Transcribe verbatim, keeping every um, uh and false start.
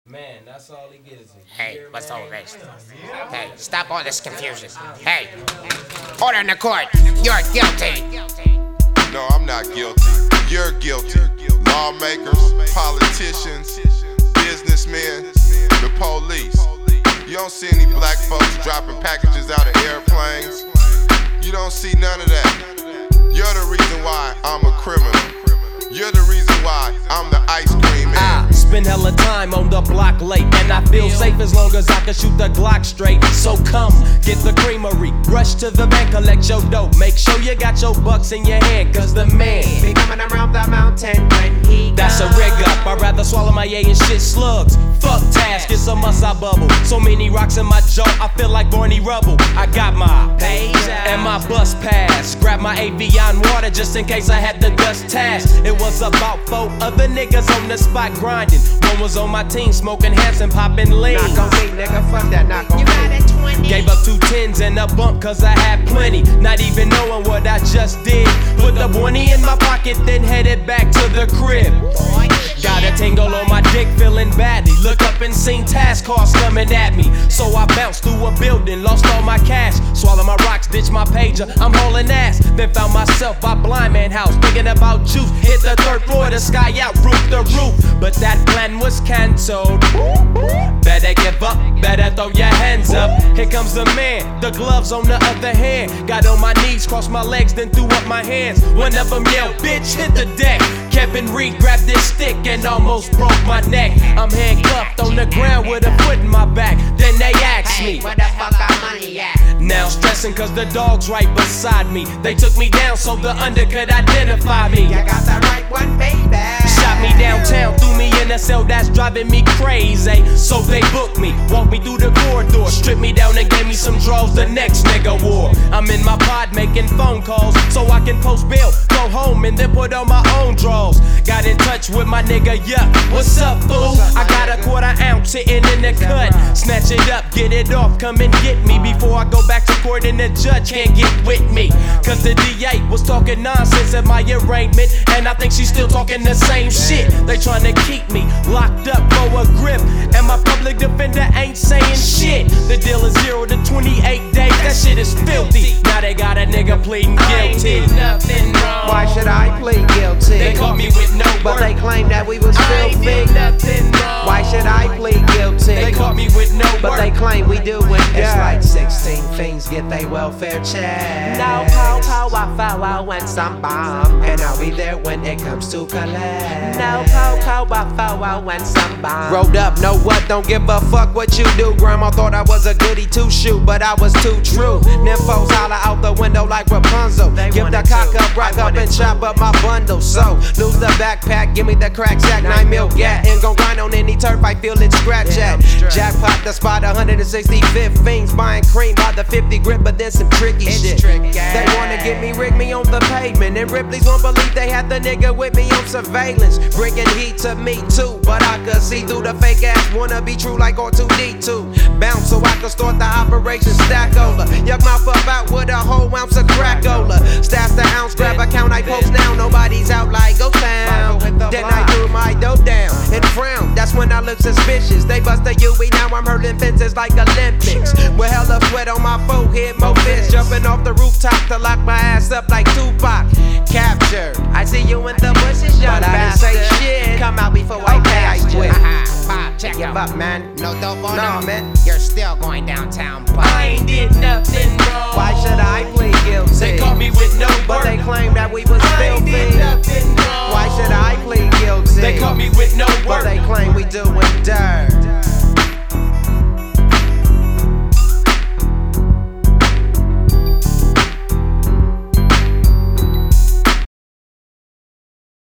Man, that's all he gets. Hey, what's all this? Hey, stop all this confusion. Hey, order in the court. You're guilty. No, I'm not guilty. You're guilty. Lawmakers, politicians, businessmen, the police. You don't see any black folks dropping packages out of airplanes. You don't see none of that. You're the reason why I'm a criminal. You're the reason why I'm the ice cream man. I spend hella time on the block late, and I feel safe as long as I can shoot the Glock straight. So come, get the creamery, rush to the bank, collect your dough. Make sure you got your bucks in your hand, cause the man be coming around the mountain when he that's a rig up. I'd rather swallow my A and shit slugs. Fuck task, it's a must I bubble. So many rocks in my jaw, I feel like Barney Rubble. I got my page and my bus pass. Grab my Avion water just in case I had the dust task. It was about four other niggas on the spot grinding. One was on my team smoking Hanson, popping lean. Knock on me, nigga, fuck that, knock on me. Gave up two tens and a bump cause I had plenty. Not even knowing what I just did. Put the twenty in my pocket, then headed back to the crib. Got a tingle on my dick, feeling badly. Look up and seen task cars coming at me. So I bounced through a building, lost all my cash. Swallow my rocks, ditch my pager, I'm hauling ass. Then found myself by Blind Man House, thinking about juice. Hit the third floor, the sky out, roof the roof. But that plan was cancelled. Better give up, better throw your hands up. Here comes the man, the gloves on the other hand. Got on my knees, crossed my legs, then threw up my hands. One of them yelled, bitch, hit the deck. Kevin Reed grabbed this stick and almost broke my neck. I'm handcuffed on the ground with a foot in my back. Then they asked me, where the fuck our money at? Now I'm stressing cause the dog's right beside me. They took me down so the under could identify me. You got the right one, baby. Shot me downtown, threw me in a cell that's driving me crazy. So they booked me, walked me through the corridor, stripped me down and gave me some draws the next nigga wore. I'm in my pod making phone calls so I can post bail, go home and then put on my own draws. Got in touch with my nigga, yeah, what's up, fool? I got a quarter ounce sitting in the cut. Snatch it up, get it off, come and get me before I go back to court and the judge can't get with me. Cause the D A was talking nonsense at my arraignment, and I think she's still talking the same shit. They trying to keep me locked up for a grip, and my public defender ain't saying shit. The deal is zero to twenty-eight days, that shit is filthy. Now they got a nigga pleading guilty. Nothing wrong. Why should I plead guilty? They caught me with no work, but they claim that we was filthy. Nothing wrong. Why should I plead guilty? They caught me with no work, but they claim we do it. It's like sixteen fiends get they welfare check. Now how how I fell out when some bomb, and I'll be there when it comes to collect. Now how how I fell out when some bomb. Rolled up, know what? Don't give a fuck what you do. Grandma thought I was a goody two shoe, but I was too true. Nymphos holler out the window like Rapunzel. They Give the cock up, rock up, and chop up my bundle. So lose the backpack, give me the crack sack, nine mil gat, and gon' grind on any turf I feel it scratch at. Jackpot the spot, one hundred sixty-fifth fiends buying cream by the fifty grip, but then some tricky it's shit. Tricky. They wanna get me, rig me on the pavement, and Ripley's won't believe they had the nigga with me on surveillance, bringing heat to me too. But I could see through the fake ass, wanna be true like R two D two. Bounce so I could start the operation Stackola. Yuck mouth up out with a whole ounce of crackola. Stash the ounce, grab a count, I post now. Nobody's out like go town. Then I threw my dough down and frown. That's when I look suspicious. They bust the U E, now I'm hurling fences like Olympics. With hella sweat on my forehead, mo fists jumping off the rooftop to lock my ass up like Tupac. Captured. I see you in the bushes, young but I didn't say shit. Come out before I okay, I quit. Bob, check Give out. up, man. No dope on No, them? man. You're still going downtown, but I ain't did nothing wrong. Why should I plead guilty? They caught me with no work, but they claim that we was I ain't did filthy. nothing wrong. Why should I plead guilty? They caught me with no but work, they claim we doing dirt.